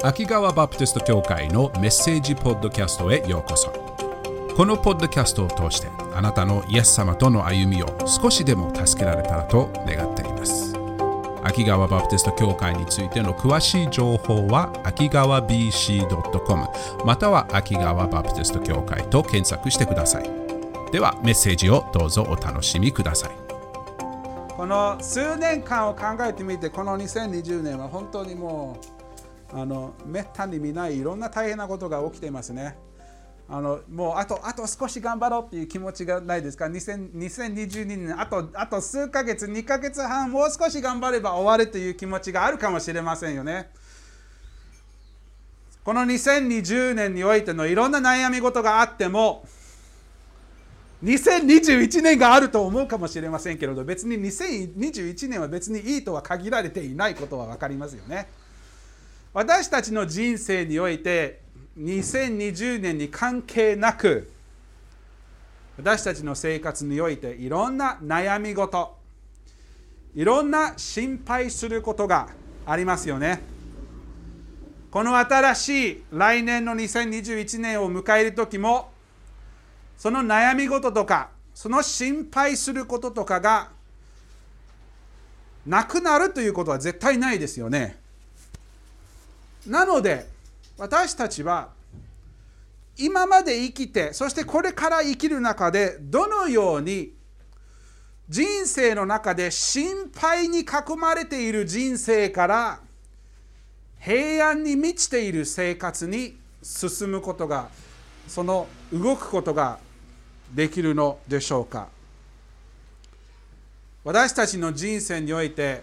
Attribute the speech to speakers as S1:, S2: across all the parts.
S1: 秋川バプテスト教会のメッセージポッドキャストへようこそ。このポッドキャストを通してあなたのイエス様との歩みを少しでも助けられたらと願っています。秋川バプテスト教会についての詳しい情報は秋川 BC.com または秋川バプテスト教会と検索してください。ではメッセージをどうぞお楽しみください。
S2: この数年間を考えてみて、この2020年は本当にもうめったに見ないいろんな大変なことが起きていますね。もうあと少し頑張ろうっていう気持ちがないですか。2022年あと数ヶ月2ヶ月半もう少し頑張れば終わるという気持ちがあるかもしれませんよね。この2020年においてのいろんな悩み事があっても2021年があると思うかもしれませんけれど、別に2021年は別にいいとは限られていないことは分かりますよね。私たちの人生において2020年に関係なく、私たちの生活においていろんな悩み事、いろんな心配することがありますよね。この新しい来年の2021年を迎えるときも、その悩み事とか、その心配することとかがなくなるということは絶対ないですよね。なので、私たちは今まで生きて、そしてこれから生きる中で、どのように人生の中で心配に囲まれている人生から平安に満ちている生活に進むことが、その動くことができるのでしょうか。私たちの人生において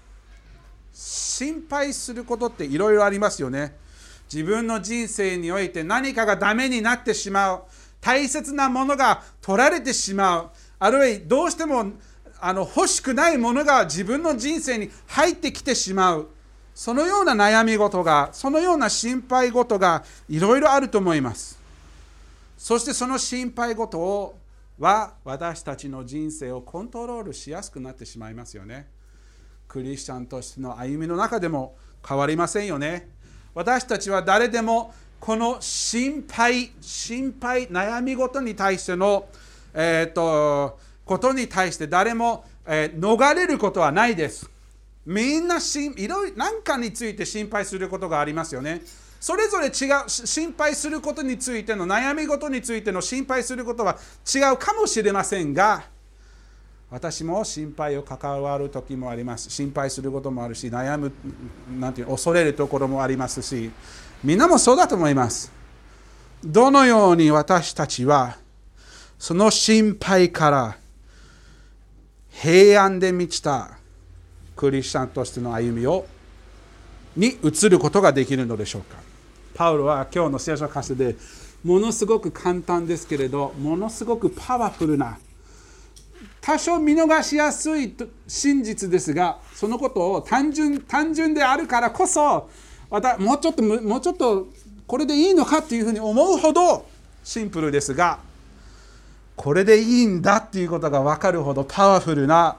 S2: 心配することっていろいろありますよね。自分の人生において何かがダメになってしまう、大切なものが取られてしまう、あるいはどうしても欲しくないものが自分の人生に入ってきてしまう、そのような悩み事が、そのような心配事がいろいろあると思います。そしてその心配事は私たちの人生をコントロールしやすくなってしまいますよね。クリスチャンとしての歩みの中でも変わりませんよね。私たちは誰でもこの心配、悩み事に対しての、ことに対して誰も、逃れることはないです。みんないろいろ何かについて心配することがありますよね。それぞれ違う、心配することについての、悩み事についての心配することは違うかもしれませんが、私も心配を関わる時もあります。心配することもあるし、恐れるところもありますし、みんなもそうだと思います。どのように私たちはその心配から平安で満ちたクリスチャンとしての歩みに移ることができるのでしょうか。パウロは今日の聖書箇所でものすごく簡単ですけれど、ものすごくパワフルな、多少見逃しやすい真実ですが、そのことを単純であるからこそ、もうちょっとこれでいいのかっていうふうに思うほどシンプルですが、これでいいんだっていうことが分かるほどパワフルな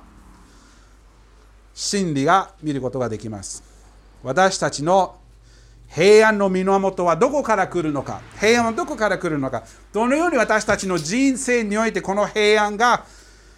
S2: 真理が見ることができます。私たちの平安の源はどこから来るのか、平安はどこから来るのか、どのように私たちの人生においてこの平安が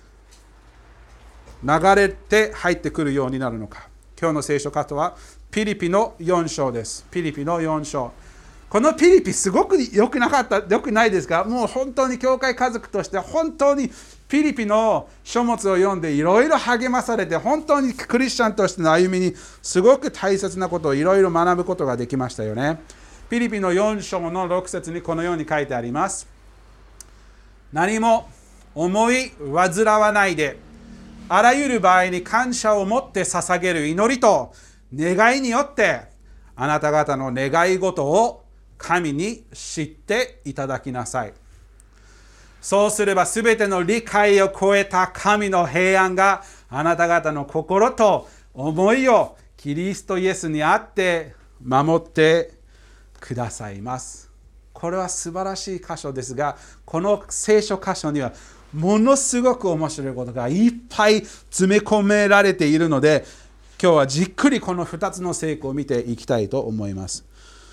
S2: 流れて入ってくるようになるのか。今日の聖書箇所はピリピの4章です。ピリピの4章。このピリピすごく良くないですか。もう本当に教会家族として本当にピリピの書物を読んでいろいろ励まされて、本当にクリスチャンとしての歩みにすごく大切なことをいろいろ学ぶことができましたよね。ピリピの4章の6節にこのように書いてあります。何も思い煩わないで、あらゆる場合に感謝を持って捧げる祈りと願いによって、あなた方の願い事を神に知っていただきなさい。そうすればすべての理解を超えた神の平安があなた方の心と思いをキリストイエスにあって守ってくださいます。これは素晴らしい箇所ですが、この聖書箇所にはものすごく面白いことがいっぱい詰め込められているので、今日はじっくりこの2つの聖句を見ていきたいと思います。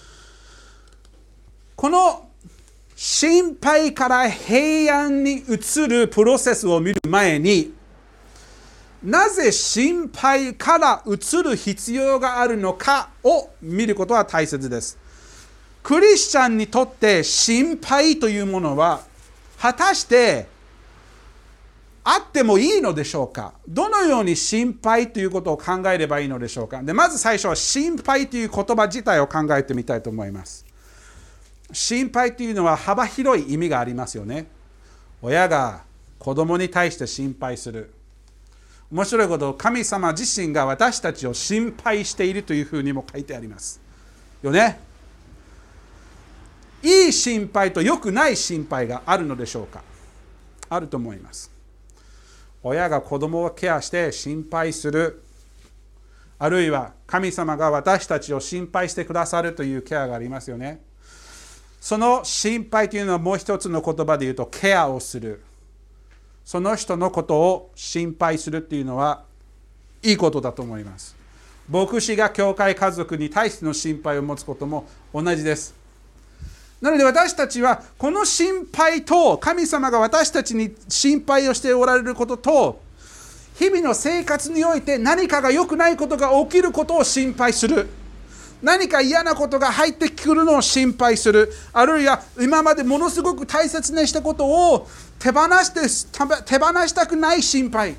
S2: この心配から平安に移るプロセスを見る前に、なぜ心配から移る必要があるのかを見ることは大切です。クリスチャンにとって心配というものは果たしてあってもいいのでしょうか。どのように心配ということを考えればいいのでしょうか。で、まず最初は心配という言葉自体を考えてみたいと思います。心配というのは幅広い意味がありますよね。親が子供に対して心配する。面白いこと、神様自身が私たちを心配しているというふうにも書いてありますよね。いい心配と良くない心配があるのでしょうか。あると思います。親が子供をケアして心配する、あるいは神様が私たちを心配してくださるというケアがありますよね。その心配というのはもう一つの言葉で言うとケアをする。その人のことを心配するっていうのはいいことだと思います。牧師が教会家族に対しての心配を持つことも同じです。なので私たちはこの心配と、神様が私たちに心配をしておられることと、日々の生活において何かが良くないことが起きることを心配する。何か嫌なことが入ってくるのを心配する。あるいは今までものすごく大切にしたことを手放したくない心配。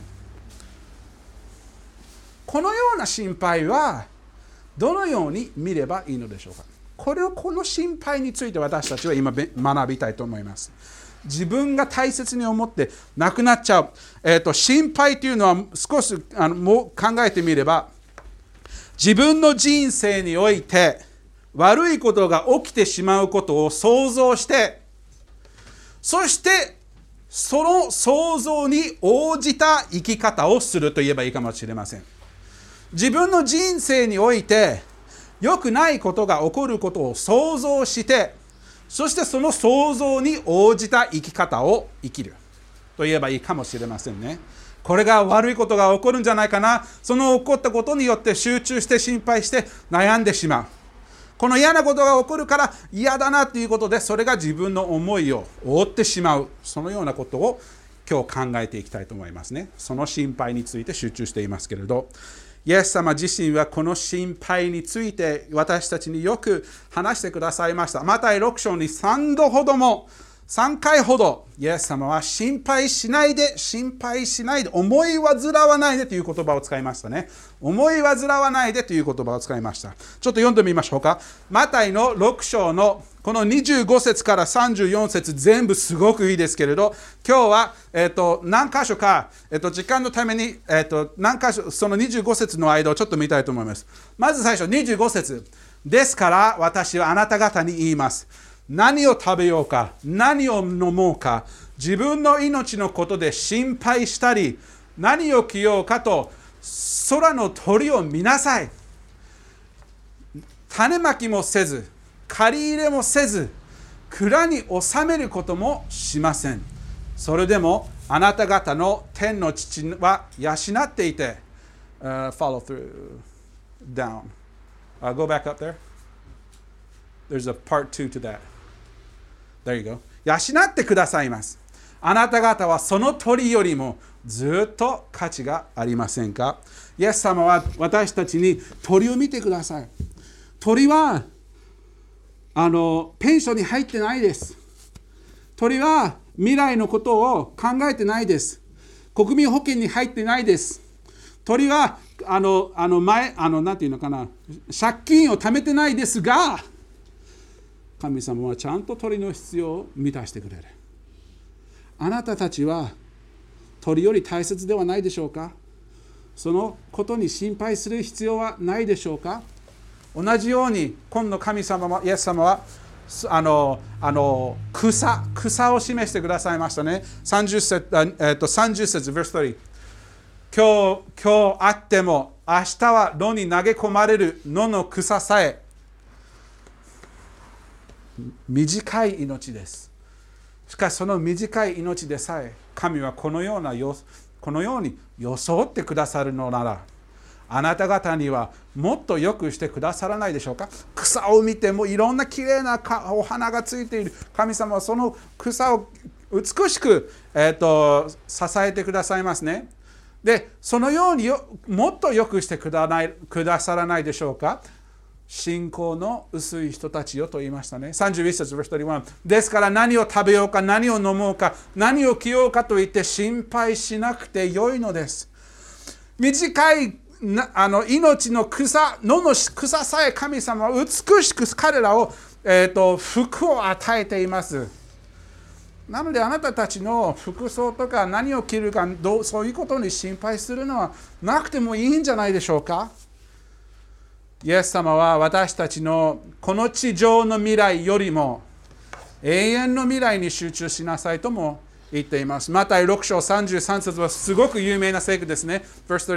S2: このような心配はどのように見ればいいのでしょうか。この心配について私たちは今学びたいと思います。自分が大切に思ってなくなっちゃう、心配というのは少しもう考えてみれば、自分の人生において悪いことが起きてしまうことを想像して、そしてその想像に応じた生き方をすると言えばいいかもしれません。自分の人生において良くないことが起こることを想像して、そしてその想像に応じた生き方を生きると言えばいいかもしれませんね。これが悪いことが起こるんじゃないかな、その起こったことによって集中して心配して悩んでしまう。この嫌なことが起こるから嫌だなということで、それが自分の思いを覆ってしまう。そのようなことを今日考えていきたいと思いますね。その心配について集中していますけれど、イエス様自身はこの心配について私たちによく話してくださいました。マタイ6章に3回ほどイエス様は心配しないで、思い煩わないでという言葉を使いましたね。思い煩わないでという言葉を使いました。ちょっと読んでみましょうか。マタイの6章のこの25節から34節全部すごくいいですけれど、今日は、何箇所か、時間のために、何箇所、その25節の間をちょっと見たいと思います。まず最初25節。ですから私はあなた方に言います。何を食べようか、何を飲もうか、自分の命のことで心配したり、何を着ようかと空の鳥を見なさい。種まきもせず、借り入れもせず、蔵に収めることもしません。それでもあなた方の天の父は養っていて、follow through, down. Go back up there. There's a part 2 to that.There you go. 養ってくださいます。あなた方はその鳥よりもずっと価値がありませんか。イエス様は私たちに鳥を見てください。鳥はペンションに入ってないです。鳥は未来のことを考えてないです。国民保険に入ってないです。鳥はなんていうのかな、借金を貯めてないですが、神様はちゃんと鳥の必要を満たしてくれる。あなたたちは鳥より大切ではないでしょうか。そのことに心配する必要はないでしょうか。同じように今度神様は、イエス様は草を示してくださいましたね。30節 verse 30。今日あっても明日は野に投げ込まれる野の草さえ短い命です。しかしその短い命でさえ神はこのように装ってくださるのなら、 あなた方にはもっと良くしてくださらないでしょうか。草を見てもいろんなきれいなお花がついている。神様はその草を美しく、支えてくださいますね。で、そのようにもっと良くしてくださらないでしょうか。信仰の薄い人たちよと言いましたね。31節、verse 31。ですから何を食べようか、何を飲もうか、何を着ようかと言って心配しなくてよいのです。短い命の草、野の草さえ神様は美しく彼らを、服を与えています。なのであなたたちの服装とか何を着るかそういうことに心配するのはなくてもいいんじゃないでしょうか。イエス様は私たちのこの地上の未来よりも永遠の未来に集中しなさいとも言っています。マタイ6章33節はすごく有名な聖句ですね。Verse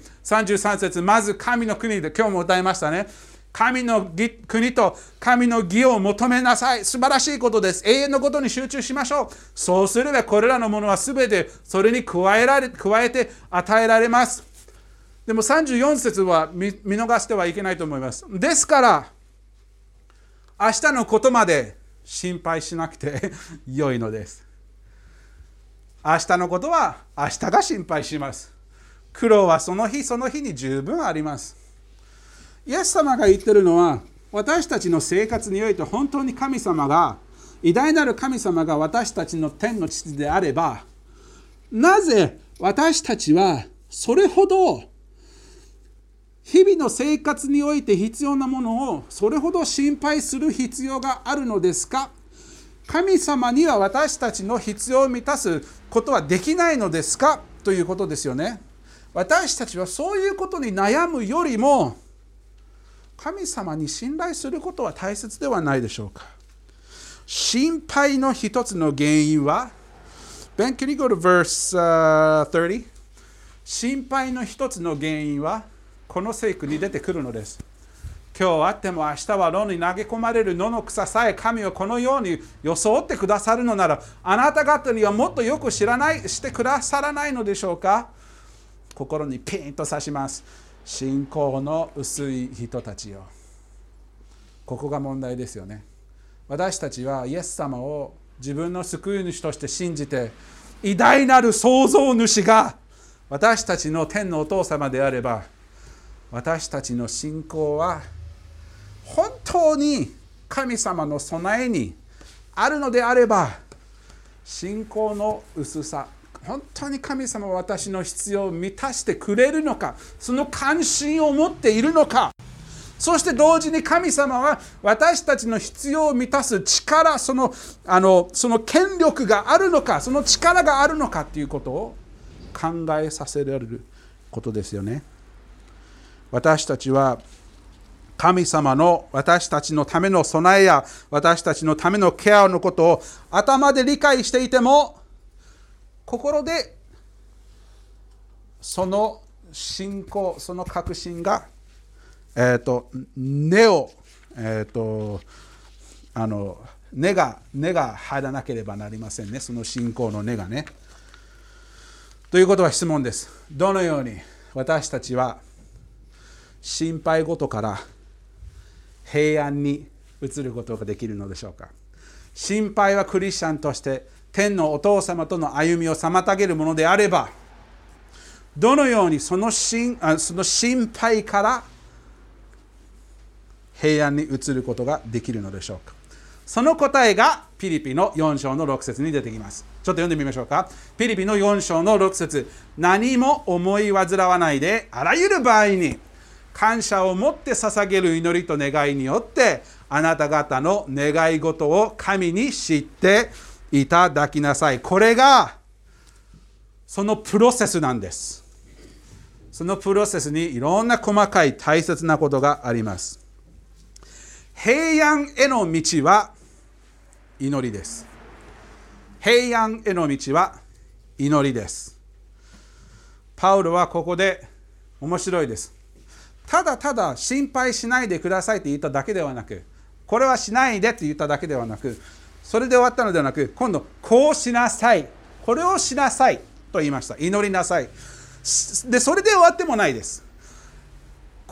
S2: 33、33節、まず神の国で、今日も歌いましたね。神の国と神の義を求めなさい。素晴らしいことです。永遠のことに集中しましょう。そうすればこれらのものはすべてそれに加えて与えられます。でも34節は見逃してはいけないと思います。ですから明日のことまで心配しなくて良いのです。明日のことは明日が心配します。苦労はその日その日に十分あります。イエス様が言っているのは、私たちの生活において本当に神様が、偉大なる神様が私たちの天の父であれば、なぜ私たちはそれほど日々の生活において必要なものをそれほど心配する必要があるのですか？神様には私たちの必要を満たすことはできないのですか？ということですよね。私たちはそういうことに悩むよりも、神様に信頼することは大切ではないでしょうか。心配の一つの原因は、Ben, can you go to verse 30? 心配の一つの原因は、この聖句に出てくるのです。今日あっても明日は野に投げ込まれる野の草さえ神をこのように装ってくださるのなら、あなた方にはもっとよくしてくださらないのでしょうか。心にピンと刺します。信仰の薄い人たちよ。ここが問題ですよね。私たちはイエス様を自分の救い主として信じて、偉大なる創造主が私たちの天のお父様であれば、私たちの信仰は本当に神様の備えにあるのであれば、信仰の薄さ、本当に神様は私の必要を満たしてくれるのか、その関心を持っているのか、そして同時に神様は私たちの必要を満たす力、その権力があるのか、その力があるのかということを考えさせられることですよね。私たちは神様の私たちのための備えや私たちのためのケアのことを頭で理解していても、心でその信仰、その確信が、根が入らなければなりませんね。その信仰の根がね。ということは質問です。どのように私たちは心配事から平安に移ることができるのでしょうか。心配はクリスチャンとして天のお父様との歩みを妨げるものであれば、どのようにその心配から平安に移ることができるのでしょうか。その答えがピリピの4章の6節に出てきます。ちょっと読んでみましょうか。ピリピの4章の6節、何も思い煩わないで、あらゆる場合に感謝を持って捧げる祈りと願いによって、あなた方の願い事を神に知っていただきなさい。これがそのプロセスなんです。そのプロセスにいろんな細かい大切なことがあります。平安への道は祈りです。平安への道は祈りです。パウロはここで面白いです。ただただ心配しないでくださいって言っただけではなく、これはしないでって言っただけではなく、それで終わったのではなく、今度こうしなさい、これをしなさいと言いました。祈りなさい。で、それで終わってもないです。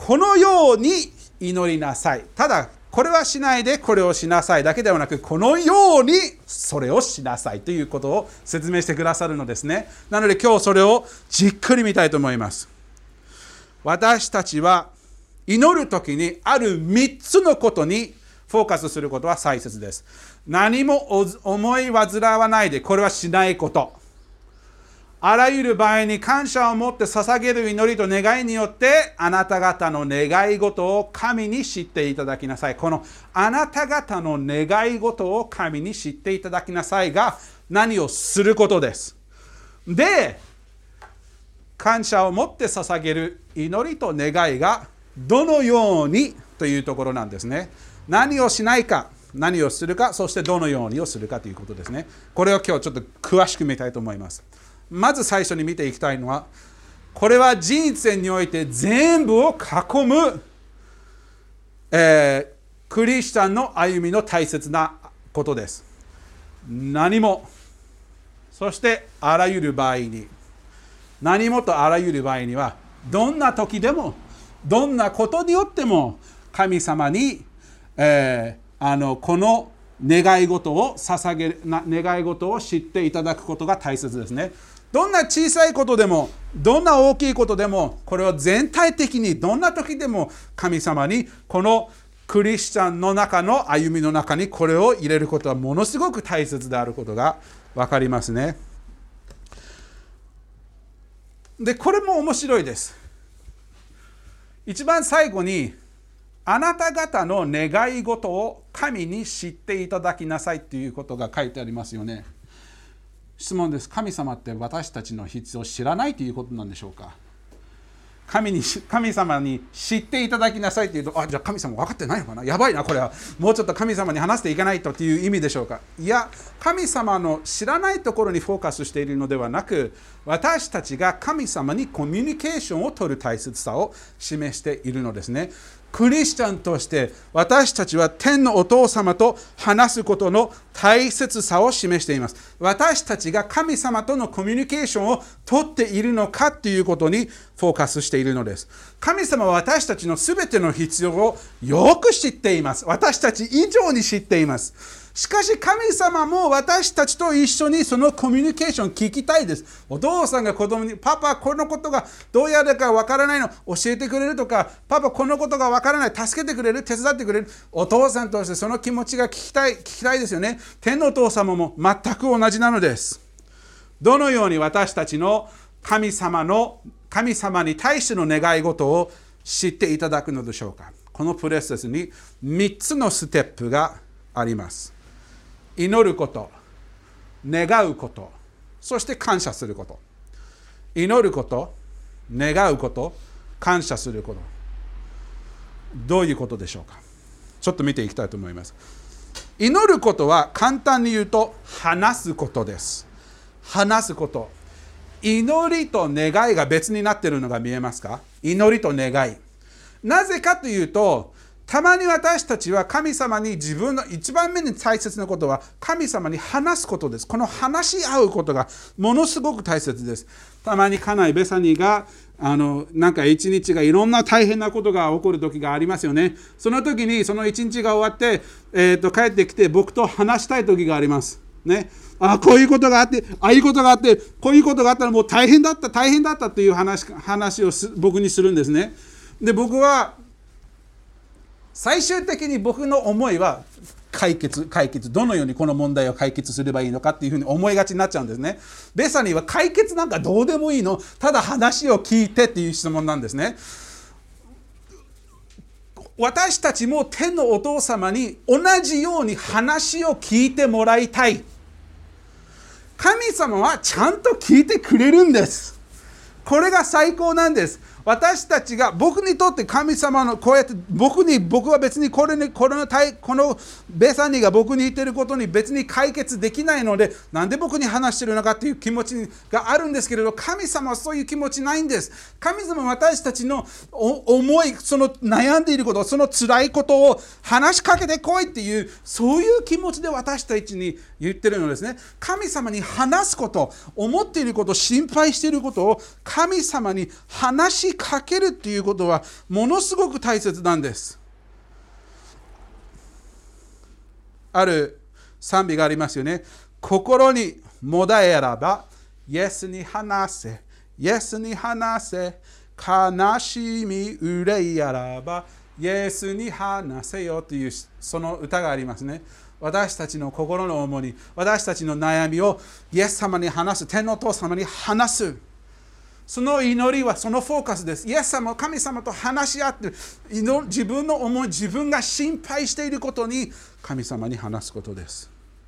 S2: このように祈りなさい。ただこれはしないでこれをしなさいだけではなく、このようにそれをしなさいということを説明してくださるのですね。なので今日それをじっくり見たいと思います。私たちは祈るときにある3つのことにフォーカスすることは大切です。何も思い煩わないで、これはしないこと。あらゆる場合に感謝を持って捧げる祈りと願いによって、あなた方の願い事を神に知っていただきなさい。このあなた方の願い事を神に知っていただきなさいが何をすることです。で、感謝を持って捧げる祈りと願いがどのようにというところなんですね。何をしないか、何をするか、そしてどのようにをするかということですね。これを今日ちょっと詳しく見たいと思います。まず最初に見ていきたいのは、これは人生において全部を囲む、クリスチャンの歩みの大切なことです。何も、そしてあらゆる場合に、何もとあらゆる場合には、どんな時でも、どんなことによっても、神様に、この願い事を捧げる、願い事を知っていただくことが大切ですね。どんな小さいことでも、どんな大きいことでも、これを全体的にどんな時でも神様にこのクリスチャンの中の歩みの中にこれを入れることはものすごく大切であることが分かりますね。で、これも面白いです。一番最後に、あなた方の願い事を神に知っていただきなさいということが書いてありますよね。質問です。神様って私たちの必要を知らないということなんでしょうか。神様に知っていただきなさいというと、じゃあ神様分かってないのかな、やばいなこれは、もうちょっと神様に話していかないとという意味でしょうか。いや、神様の知らないところにフォーカスしているのではなく、私たちが神様にコミュニケーションを取る大切さを示しているのですね。クリスチャンとして私たちは天のお父様と話すことの大切さを示しています。私たちが神様とのコミュニケーションをとっているのかということにフォーカスしているのです。神様は私たちのすべての必要をよく知っています。私たち以上に知っています。しかし神様も私たちと一緒にそのコミュニケーション聞きたいです。お父さんが子供に、パパこのことがどうやるかわからないの教えてくれるとか、パパこのことがわからない、助けてくれる、手伝ってくれる。お父さんとしてその気持ちが聞きたいですよね。天のお父様も全く同じなのです。どのように私たちの神様に対しての願い事を知っていただくのでしょうか。このプロセスに3つのステップがあります。祈ること、願うこと、そして感謝すること。祈ること、願うこと、感謝すること。どういうことでしょうか。ちょっと見ていきたいと思います。祈ることは簡単に言うと話すことです。話すこと。祈りと願いが別になっているのが見えますか。祈りと願い。なぜかというと、たまに私たちは神様に自分の一番目に大切なことは神様に話すことです。この話し合うことがものすごく大切です。たまに家内ベサニーがなんか一日がいろんな大変なことが起こる時がありますよね。その時にその一日が終わって、帰ってきて僕と話したい時があります。ね、こういうことがあって、ああいうことがあって、こういうことがあったらもう大変だったという話を僕にするんですね。で、僕は最終的に僕の思いは解決、どのようにこの問題を解決すればいいのかっていうふうに思いがちになっちゃうんですね。ベサニーは解決なんかどうでもいいの、ただ話を聞いてっていう質問なんですね。私たちも天のお父様に同じように話を聞いてもらいたい。神様はちゃんと聞いてくれるんです。これが最高なんです。私たちが、僕にとって神様のこうやって僕は別にこのベサニーが僕に言っていることに別に解決できないので、なんで僕に話しているのかという気持ちがあるんですけれど、神様はそういう気持ちないんです。神様は私たちの思い、その悩んでいること、その辛いことを話しかけてこいっていう、そういう気持ちで私たちに言っているのですね。神様に話すこと、思っていること、心配していることを神様に話しにかけるっていうことはものすごく大切なんです。ある賛美がありますよね。心にもだえらば、イエスに話せ、イエスに話せ、悲しみ憂いやらば、イエスに話せよというその歌がありますね。私たちの心の重荷、私たちの悩みをイエス様に話す、天のお父様に話す。その祈りはそのフォーカスです。イエス様、神様と話し合って、自分の思い、自分が心配していることに神様に話すことです。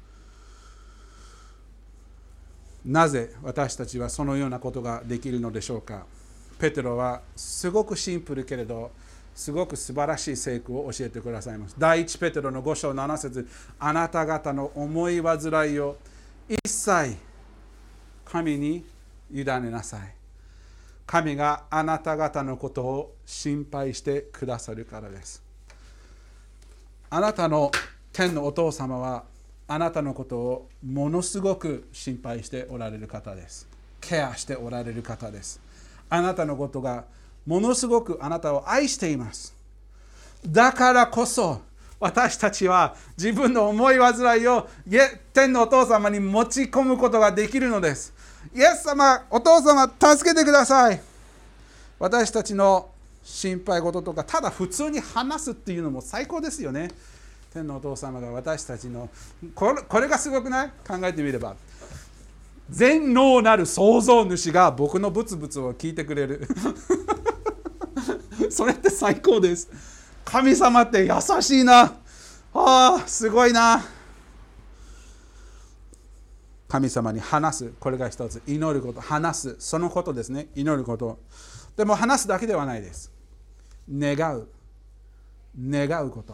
S2: なぜ私たちはそのようなことができるのでしょうか。ペテロはすごくシンプルけれど、すごく素晴らしい聖句を教えてくださいます。第一ペテロの5章7節、あなた方の思い煩いを一切神に委ねなさい。神があなた方のことを心配してくださるからです。あなたの天のお父様はあなたのことをものすごく心配しておられる方です。ケアしておられる方です。あなたのことがものすごくあなたを愛しています。だからこそ私たちは自分の思い煩いを天のお父様に持ち込むことができるのです。イエス様、お父様、助けてください。私たちの心配事とか、ただ普通に話すっていうのも最高ですよね。天のお父様が私たちの、これがすごくない？考えてみれば。全能なる創造主が僕のブツブツを聞いてくれる。それって最高です。神様って優しいな。すごいな。神様に話す。これが一つ。祈ること。話す。そのことですね。祈ること。でも話すだけではないです。願う。願うこと。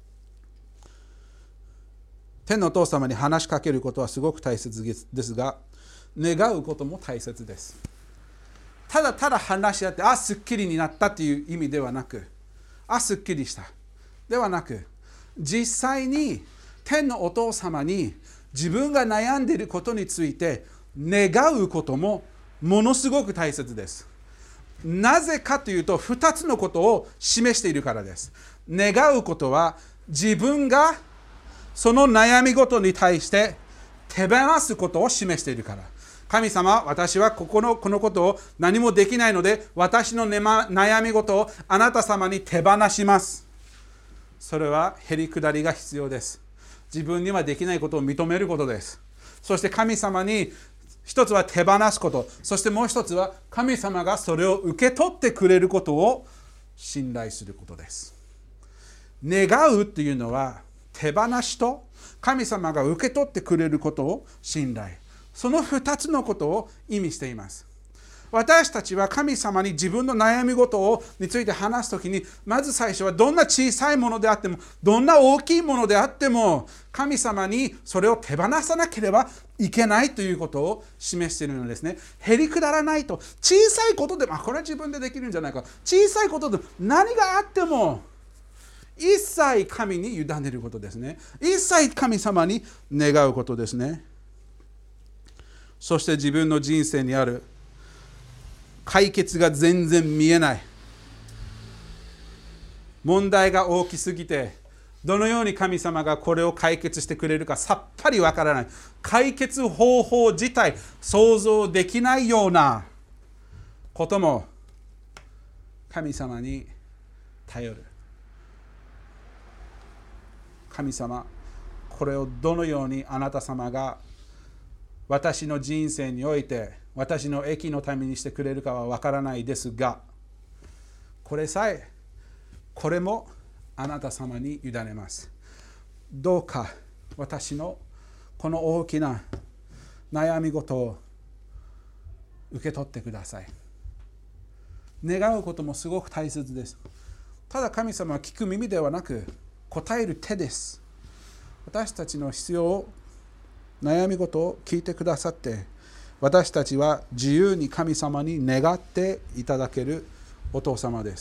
S2: 天のお父様に話しかけることはすごく大切ですが、願うことも大切です。ただただ話し合って、すっきりになったという意味ではなく、すっきりしたではなく、実際に天のお父様に自分が悩んでいることについて願うこともものすごく大切です。なぜかというと、2つのことを示しているからです。願うことは自分がその悩み事に対して手放すことを示しているから。神様、私はこのことを何もできないので、私の悩み事をあなた様に手放します。それはへりくだりが必要です。自分にはできないことを認めることです。そして神様に一つは手放すこと、そしてもう一つは神様がそれを受け取ってくれることを信頼することです。願うというのは手放しと神様が受け取ってくれることを信頼、その2つのことを意味しています。私たちは神様に自分の悩み事について話すときに、まず最初はどんな小さいものであっても、どんな大きいものであっても、神様にそれを手放さなければいけないということを示しているのですね。へりくだらないと、小さいことでも、これは自分でできるんじゃないか、小さいことでも何があっても一切神に委ねることですね。一切神様に願うことですね。そして自分の人生にある解決が全然見えない、問題が大きすぎて、どのように神様がこれを解決してくれるかさっぱりわからない、解決方法自体想像できないようなことも神様に頼る。神様、これをどのようにあなた様が私の人生において私の益のためにしてくれるかはわからないですが、これもあなた様に委ねます。どうか私のこの大きな悩み事を受け取ってください。願うこともすごく大切です。ただ神様は聞く耳ではなく答える手です。私たちの必要を、悩み事を聞いてくださって、私たちは自由に神様に願っていただけるお父様です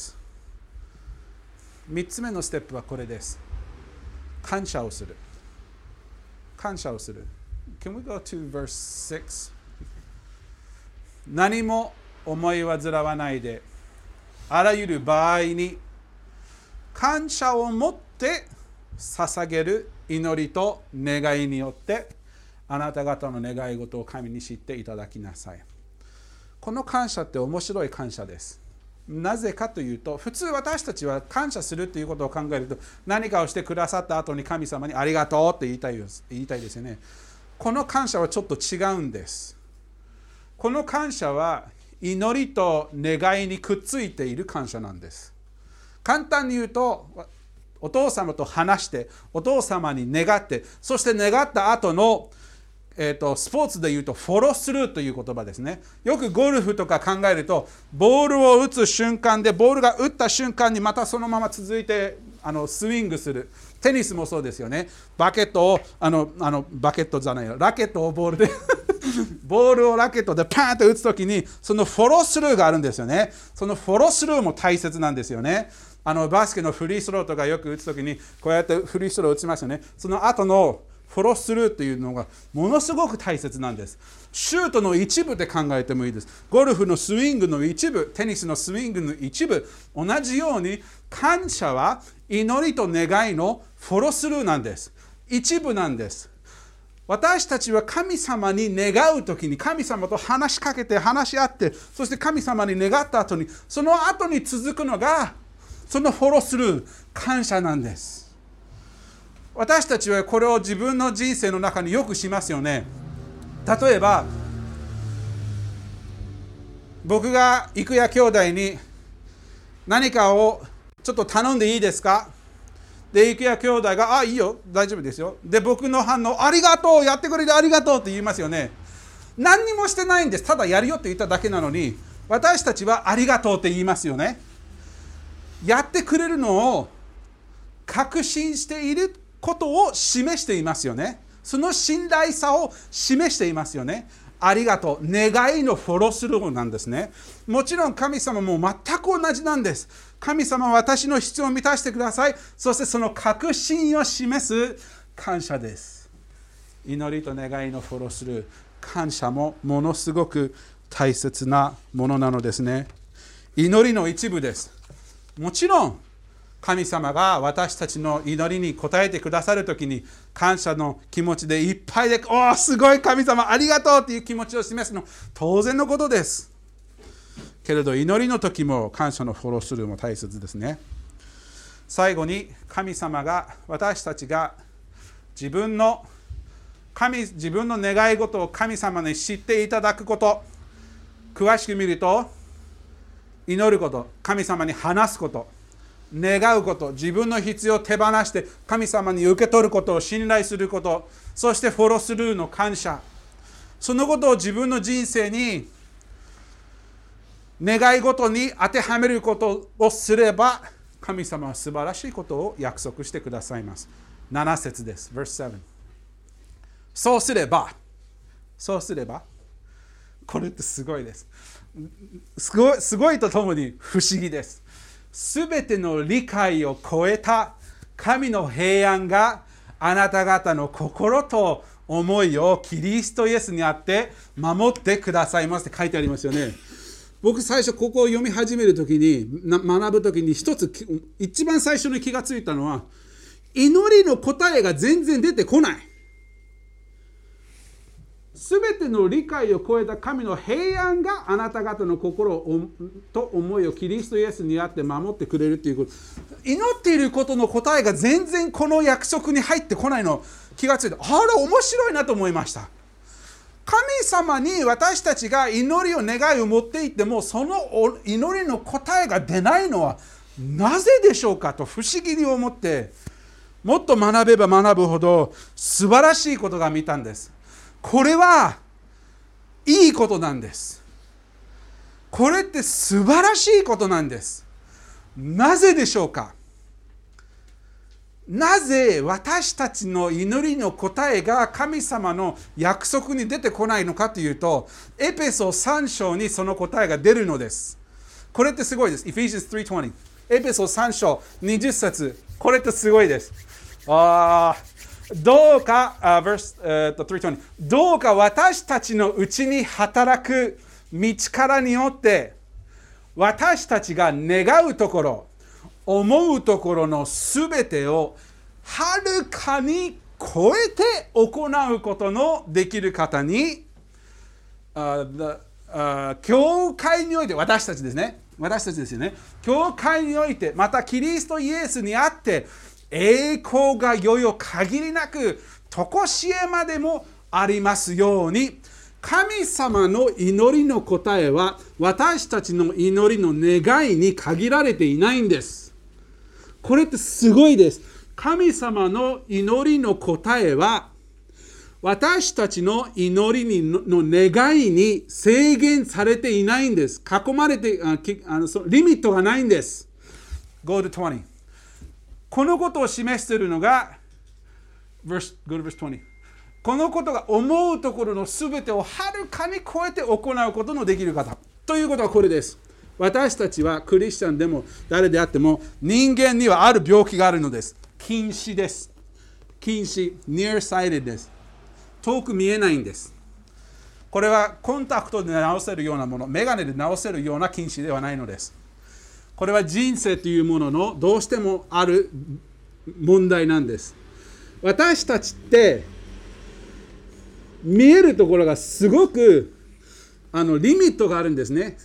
S2: 。3つ目のステップはこれです。感謝をする。感謝をする。Can we go to verse 6? 何も思い煩わないであらゆる場合に感謝を持って捧げる祈りと願いによってあなた方の願い事を神に知っていただきなさい。この感謝って面白い感謝です。なぜかというと、普通私たちは感謝するということを考えると、何かをしてくださった後に神様にありがとうって言いたいですよね。この感謝はちょっと違うんです。この感謝は祈りと願いにくっついている感謝なんです。簡単に言うと、お父様と話して、お父様に願って、そして願った後のスポーツで言うとフォロースルーという言葉ですね。よくゴルフとか考えると、ボールを打つ瞬間で、ボールが打った瞬間にまたそのまま続いてスイングする。テニスもそうですよね。バケットをバケットじゃないよ、ラケットをボールでボールをラケットでパーンと打つときに、そのフォロースルーがあるんですよね。そのフォロースルーも大切なんですよね。バスケのフリースローとかよく打つときに、こうやってフリースロー打ちますよね。その後のフォロースルーというのがものすごく大切なんです。シュートの一部で考えてもいいです。ゴルフのスイングの一部、テニスのスイングの一部、同じように感謝は祈りと願いのフォロースルーなんです。一部なんです。私たちは神様に願うときに、神様と話しかけて話し合って、そして神様に願った後に、その後に続くのがそのフォロースルー、感謝なんです。私たちはこれを自分の人生の中によくしますよね。例えば、僕が郁也兄弟に何かをちょっと頼んでいいですか？で、郁也兄弟が、いいよ、大丈夫ですよ。で、僕の反応、ありがとう、やってくれてありがとうって言いますよね。何にもしてないんです。ただやるよって言っただけなのに、私たちはありがとうって言いますよね。やってくれるのを確信していることを示していますよね。その信頼さを示していますよね。ありがとう。願いのフォロースルーなんですね。もちろん神様も全く同じなんです。神様は私の必要を満たしてください。そしてその確信を示す感謝です。祈りと願いのフォロースルー、感謝もものすごく大切なものなのですね。祈りの一部です。もちろん神様が私たちの祈りに応えてくださるときに感謝の気持ちでいっぱいで、すごい神様ありがとうという気持ちを示すの当然のことです。けれど祈りの時も感謝のフォロースルーも大切ですね。最後に神様が私たちが自分の願い事を神様に知っていただくこと、詳しく見ると祈ること、神様に話すこと、願うこと、自分の必要を手放して神様に受け取ることを信頼すること、そしてフォロースルーの感謝、そのことを自分の人生に願い事に当てはめることをすれば、神様は素晴らしいことを約束してくださいます。7節です。Verse 7。そうすれば、これってすごいです。すごいとともに不思議です。すべての理解を超えた神の平安があなた方の心と思いをキリストイエスにあって守ってくださいますって書いてありますよね。僕最初ここを読み始めるときに学ぶときに一番最初に気がついたのは、祈りの答えが全然出てこない。すべての理解を超えた神の平安があなた方の心と思いをキリストイエスにあって守ってくれるということ。祈っていることの答えが全然この約束に入ってこないの気がついた。面白いなと思いました。神様に私たちが祈りを願いを持っていっても、その祈りの答えが出ないのはなぜでしょうかと不思議に思って、もっと学べば学ぶほど素晴らしいことが見たんです。これはいいことなんです。これって素晴らしいことなんです。なぜでしょうか？なぜ私たちの祈りの答えが神様の約束に出てこないのかというと、エペソ3章にその答えが出るのです。これってすごいです。Ephesians 3:20。エペソ3章20節。これってすごいです。どうか、3:20。どうか私たちのうちに働く道からによって、 私たちが願うところ、思うところのすべてをはるかに超えて行うことのできる方に、教会において、私たちですね。私たちですよね。教会において、またキリストイエスにあって、栄光がよよ限りなく、とこしえまでもありますように、神様の祈りの答えは、私たちの祈りの願いに限られていないんです。これってすごいです。神様の祈りの答えは、私たちの祈りの願いに制限されていないんです。囲まれて、リミットがないんです。Go to 20。このことを示しているのが、Go to verse 20。このことが思うところのすべてをはるかに超えて行うことのできる方。ということはこれです。私たちはクリスチャンでも誰であっても人間にはある病気があるのです。近視です。近視、nearsighted です。遠く見えないんです。これはコンタクトで直せるようなもの、メガネで直せるような近視ではないのです。これは人生というもののどうしてもある問題なんです。私たちって見えるところがすごくリミットがあるんですね。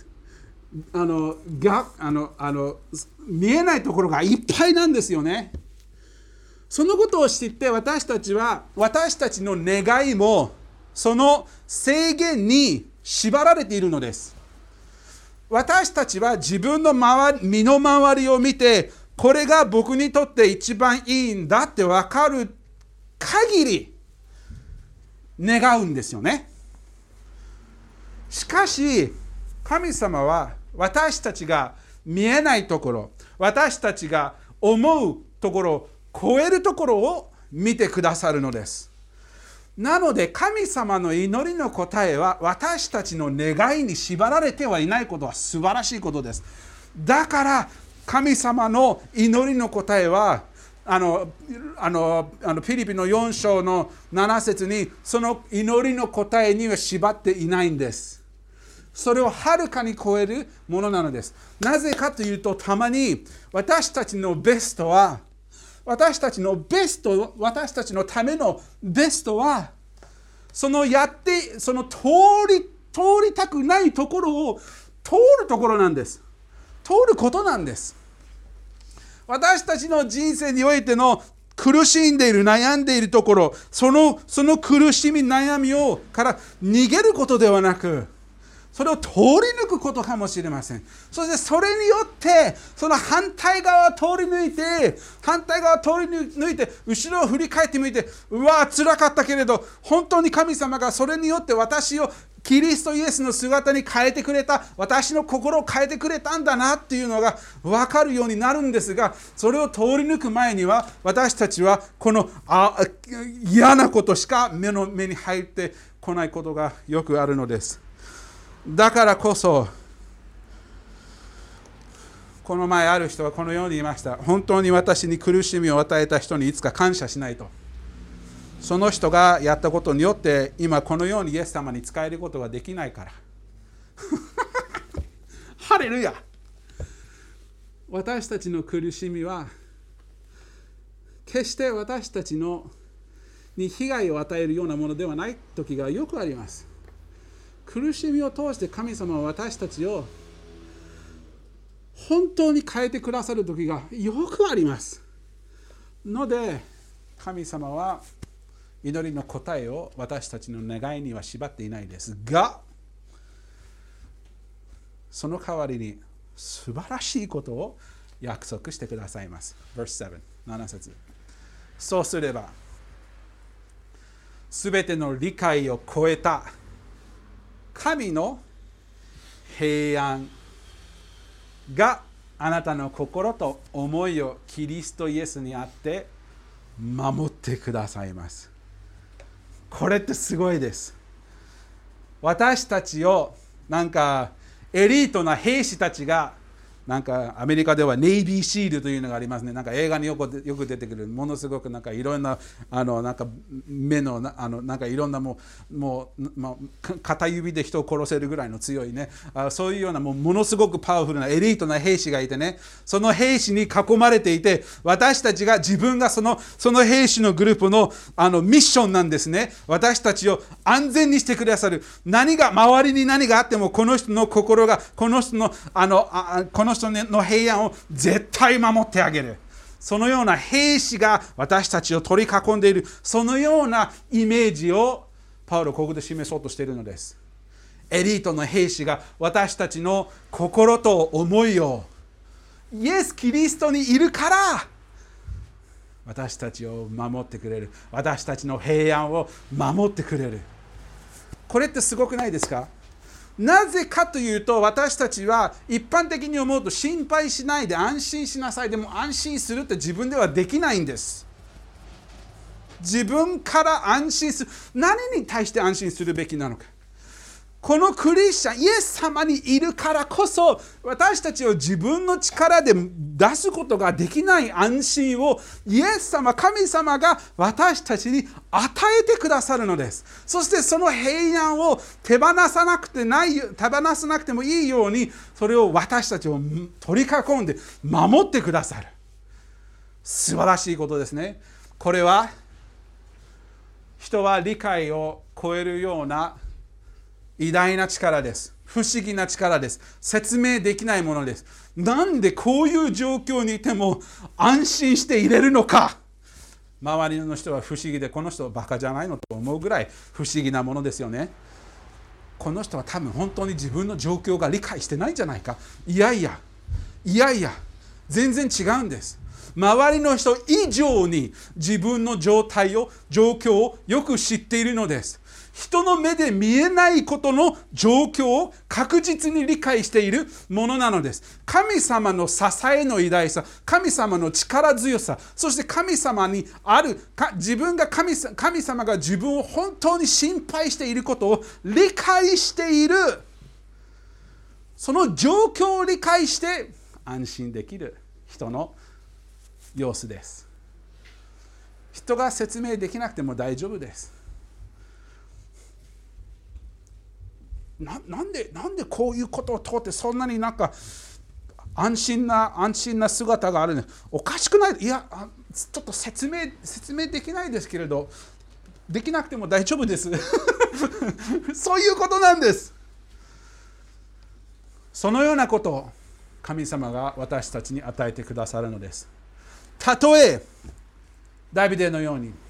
S2: 見えないところがいっぱいなんですよね。そのことを知って私たちは私たちの願いもその制限に縛られているのです。私たちは自分の身の回りを見てこれが僕にとって一番いいんだって分かる限り願うんですよね。しかし神様は私たちが見えないところ、私たちが思うところ、超えるところを見てくださるのです。なので神様の祈りの答えは私たちの願いに縛られてはいないことは素晴らしいことです。だから神様の祈りの答えはフィリピの4章の7節にその祈りの答えには縛っていないんです。それをはるかに超えるものなのです。なぜかというと、たまに私たちのベストは私たちのためのベストはその通りたくないところを通るところなんです。通ることなんです。私たちの人生においての苦しんでいる、悩んでいるところ、その苦しみ、悩みから逃げることではなく、それを通り抜くことかもしれません。そしてそれによってその反対側を通り抜いて後ろを振り返ってみて、うわ辛かったけれど本当に神様がそれによって私をキリストイエスの姿に変えてくれた、私の心を変えてくれたんだなっていうのが分かるようになるんですが、それを通り抜く前には私たちはこの嫌なことしか目に入ってこないことがよくあるのです。だからこそこの前ある人はこのように言いました。本当に私に苦しみを与えた人にいつか感謝しないと。その人がやったことによって今このようにイエス様に仕えることができないからハレルヤ。私たちの苦しみは決して私たちに被害を与えるようなものではない時がよくあります。苦しみを通して神様は私たちを本当に変えてくださる時がよくありますので、神様は祈りの答えを私たちの願いには縛っていないですが、その代わりに素晴らしいことを約束してくださいます。Verse 7節。そうすればすべての理解を超えた神の平安があなたの心と思いをキリストイエスにあって守ってくださいます。これってすごいです。私たちをなんかエリートな兵士たちがなんかアメリカではネイビーシールというのがありますね。なんか映画によく出てくる、ものすごくなんかいろんななんか目のなんかいろんなもう片指で人を殺せるぐらいの強いね、そういうようなものすごくパワフルなエリートな兵士がいてね、その兵士に囲まれていて、私たちが自分がその兵士のグループのミッションなんですね。私たちを安全にしてくださる。周りに何があっても、この人の心がこの人の平安を絶対守ってあげる。そのような兵士が私たちを取り囲んでいる、そのようなイメージをパウロはここで示そうとしているのです。エリートの兵士が私たちの心と思いをイエス・キリストにいるから私たちを守ってくれる。私たちの平安を守ってくれる。これってすごくないですか？なぜかというと、私たちは一般的に思うと心配しないで安心しなさい。でも安心するって自分ではできないんです。自分から安心する。何に対して安心するべきなのか。このクリスチャン、イエス様にいるからこそ、私たちを自分の力で出すことができない安心を、イエス様、神様が私たちに与えてくださるのです。そしてその平安を手放さなくてもいいように、それを私たちを取り囲んで守ってくださる。素晴らしいことですね。これは、人は理解を超えるような偉大な力です。不思議な力です。説明できないものです。なんでこういう状況にいても安心していれるのか。周りの人は不思議で、この人はバカじゃないのと思うぐらい不思議なものですよね。この人は多分本当に自分の状況が理解してないんじゃないか。いやいや全然違うんです。周りの人以上に自分の状況をよく知っているのです。人の目で見えないことの状況を確実に理解しているものなのです。神様の支えの偉大さ、神様の力強さ、そして神様にある神様が自分を本当に心配していることを理解している。その状況を理解して安心できる人の様子です。人が説明できなくても大丈夫です。なんでこういうことを通ってそんなになんか安心な姿があるの？おかしくない？いや、ちょっと説明できないですけれど、できなくても大丈夫ですそういうことなんです。そのようなことを神様が私たちに与えてくださるのです。たとえダビデのように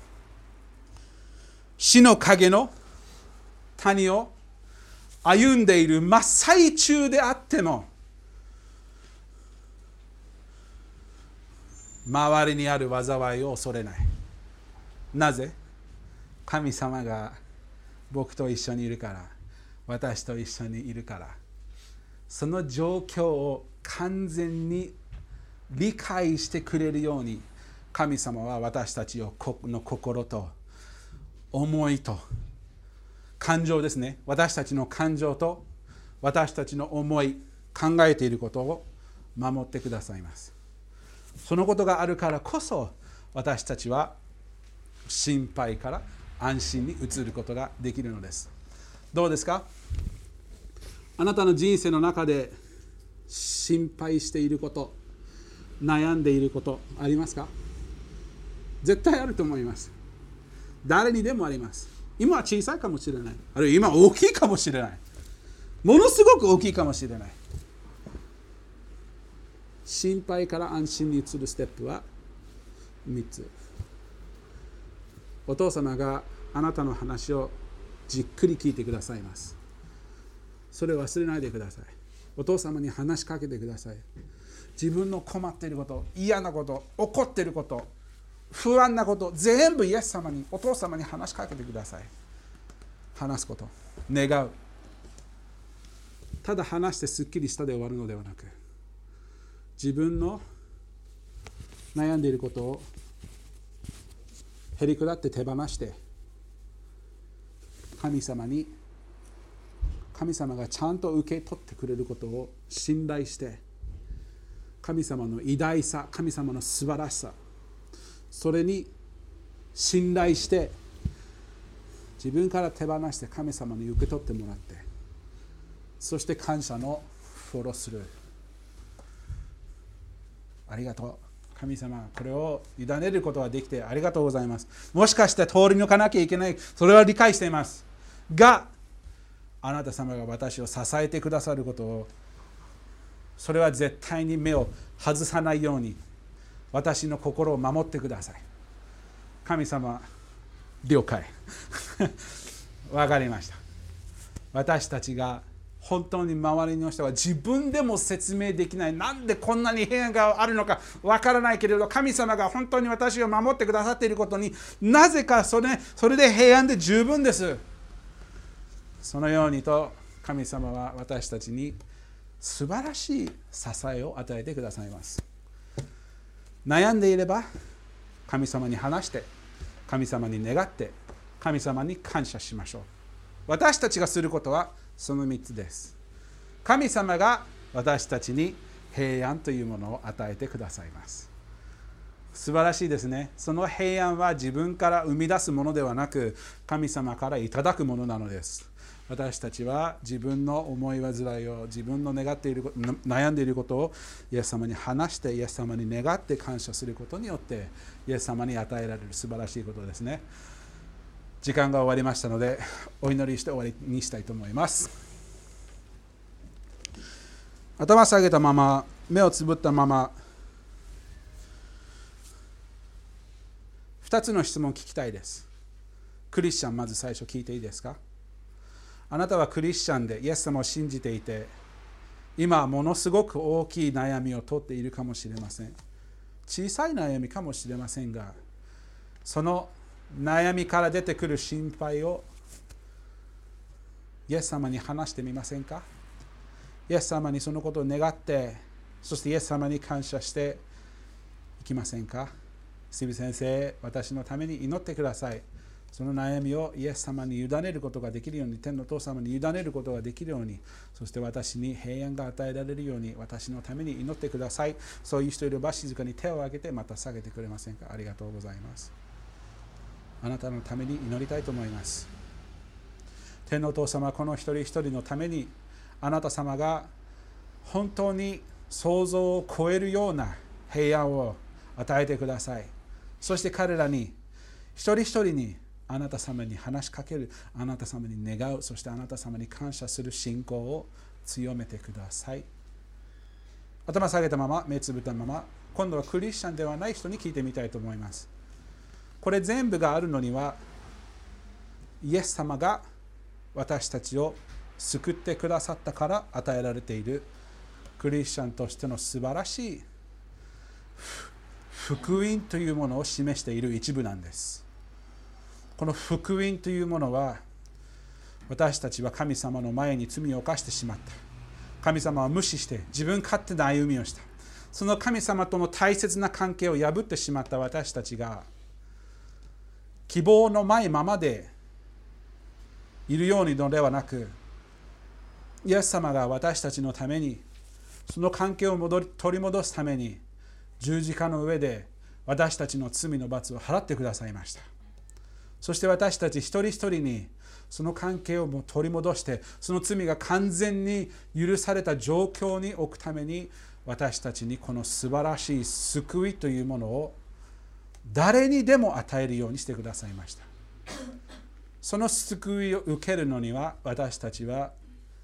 S2: 死の影の谷を歩んでいる真っ最中であっても、周りにある災いを恐れない。なぜ？神様が僕と一緒にいるから、私と一緒にいるから。その状況を完全に理解してくれるように、神様は私たちの心と思いと感情ですね。私たちの感情と私たちの思い、考えていることを守ってくださいます。そのことがあるからこそ、私たちは心配から安心に移ることができるのです。どうですか？あなたの人生の中で心配していること、悩んでいることありますか？絶対あると思います。誰にでもあります。今は小さいかもしれない。あるいは今大きいかもしれない。ものすごく大きいかもしれない。心配から安心に移るステップは3つ。お父様があなたの話をじっくり聞いてくださいます。それを忘れないでください。お父様に話しかけてください。自分の困っていること、嫌なこと、怒っていること、不安なこと、全部イエス様に、お父様に話しかけてください。話すこと、願う。ただ話してすっきりしたで終わるのではなく、自分の悩んでいることをへりくだって手放して、神様がちゃんと受け取ってくれることを信頼して、 神様の偉大さ、神様の素晴らしさ、それに信頼して自分から手放して神様に受け取ってもらって、そして感謝のフォローする。ありがとう神様、これを委ねることができてありがとうございます。もしかして通り抜かなきゃいけない、それは理解していますが、あなた様が私を支えてくださることを、それは絶対に目を外さないように私の心を守ってください。神様、了解わかりました。私たちが本当に周りの人は自分でも説明できない、なんでこんなに平安があるのかわからないけれど、神様が本当に私を守ってくださっていることに、なぜかそれで平安で十分です。そのようにと神様は私たちに素晴らしい支えを与えてくださいます。悩んでいれば神様に話して、神様に願って、神様に感謝しましょう。私たちがすることはその3つです。神様が私たちに平安というものを与えてくださいます。素晴らしいですね。その平安は自分から生み出すものではなく、神様からいただくものなのです。私たちは自分の思い煩いを、自分の願っている、悩んでいることをイエス様に話して、イエス様に願って感謝することによって、イエス様に与えられる素晴らしいことですね。時間が終わりましたので、お祈りして終わりにしたいと思います。頭下げたまま、目をつぶったまま、2つの質問を聞きたいです。クリスチャン、まず最初聞いていいですか？あなたはクリスチャンでイエス様を信じていて、今ものすごく大きい悩みを取っているかもしれません。小さい悩みかもしれませんが、その悩みから出てくる心配をイエス様に話してみませんか？イエス様にそのことを願って、そしてイエス様に感謝していきませんか？スティーブ先生、私のために祈ってください。その悩みをイエス様に委ねることができるように、天のお父様に委ねることができるように、そして私に平安が与えられるように、私のために祈ってください。そういう人いれば静かに手を挙げてまた下げてくれませんか？ありがとうございます。あなたのために祈りたいと思います。天のお父様、この一人一人のために、あなた様が本当に想像を超えるような平安を与えてください。そして彼らに、一人一人にあなた様に話しかける、あなた様に願う、そしてあなた様に感謝する信仰を強めてください。頭下げたまま、目つぶったまま、今度はクリスチャンではない人に聞いてみたいと思います。これ全部があるのには、イエス様が私たちを救ってくださったから与えられているクリスチャンとしての素晴らしい福音というものを示している一部なんです。この福音というものは、私たちは神様の前に罪を犯してしまった。神様を無視して自分勝手な歩みをした。その神様との大切な関係を破ってしまった私たちが、希望のないままでいるようにのではなく、イエス様が私たちのために、その関係を取り戻すために、十字架の上で私たちの罪の罰を払ってくださいました。そして私たち一人一人にその関係を取り戻して、その罪が完全に許された状況に置くために、私たちにこの素晴らしい救いというものを誰にでも与えるようにしてくださいました。その救いを受けるのには、私たちは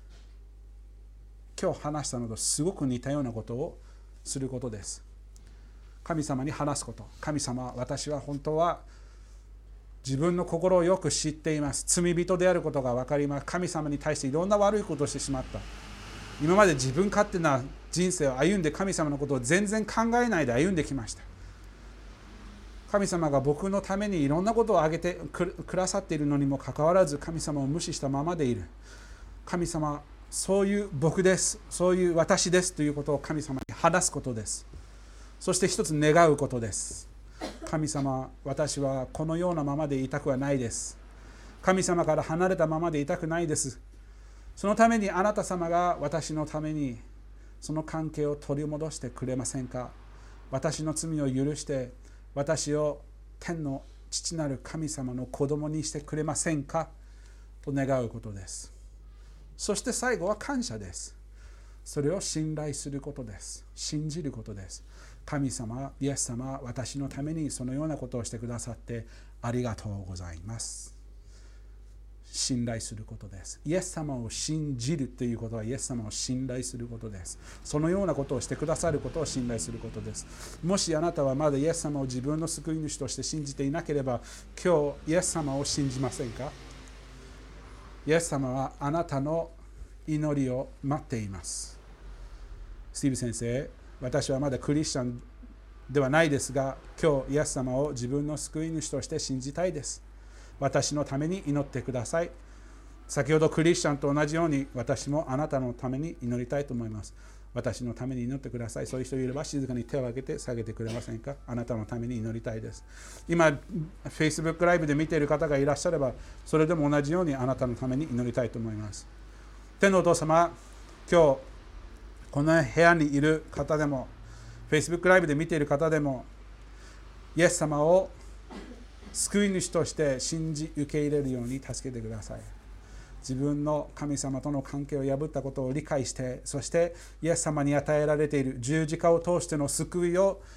S2: 今日話したのとすごく似たようなことをすることです。神様に話すこと。神様、私は本当は自分の心をよく知っています。罪人であることが分かります。神様に対していろんな悪いことをしてしまった。今まで自分勝手な人生を歩んで、神様のことを全然考えないで歩んできました。神様が僕のためにいろんなことをあげてくださっているのにもかかわらず、神様を無視したままでいる。神様、そういう僕です、そういう私ですということを神様に話すことです。そして一つ願うことです。神様、私はこのようなままでいたくはないです。神様から離れたままでいたくないです。そのためにあなた様が私のためにその関係を取り戻してくれませんか。私の罪を許して私を天の父なる神様の子供にしてくれませんかと願うことです。そして最後は感謝です。それを信頼することです。信じることです。神様、イエス様は私のためにそのようなことをしてくださってありがとうございます。信頼することです。イエス様を信じるということはイエス様を信頼することです。そのようなことをしてくださることを信頼することです。もしあなたはまだイエス様を自分の救い主として信じていなければ、今日イエス様を信じませんか。イエス様はあなたの祈りを待っています。スティーブ先生、私はまだクリスチャンではないですが、今日イエス様を自分の救い主として信じたいです。私のために祈ってください。先ほどクリスチャンと同じように私もあなたのために祈りたいと思います。私のために祈ってください。そういう人いれば静かに手を挙げて下げてくれませんか。あなたのために祈りたいです。今 Facebook ライブで見ている方がいらっしゃれば、それでも同じようにあなたのために祈りたいと思います。天のお父様、今日この部屋にいる方でも Facebook ライブで見ている方でも、イエス様を救い主として信じ受け入れるように助けてください。自分の神様との関係を破ったことを理解して、そしてイエス様に与えられている十字架を通しての救いを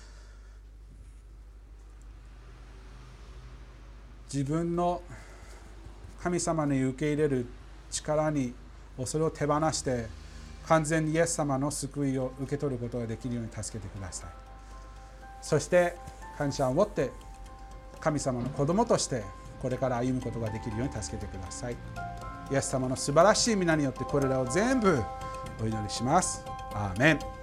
S2: 自分の神様に受け入れる力にそれを手放して完全にイエス様の救いを受け取ることができるように助けてください。そして感謝を持って神様の子供としてこれから歩むことができるように助けてください。イエス様の素晴らしい皆によってこれらを全部お祈りします。アーメン。